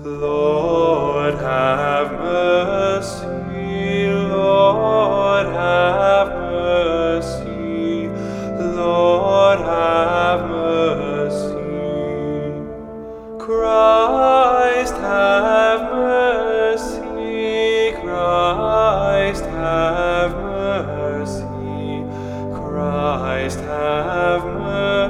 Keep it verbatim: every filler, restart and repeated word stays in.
Lord, have mercy, Lord, have mercy, Lord, have mercy. Christ, have mercy, Christ, have mercy, Christ, have mercy.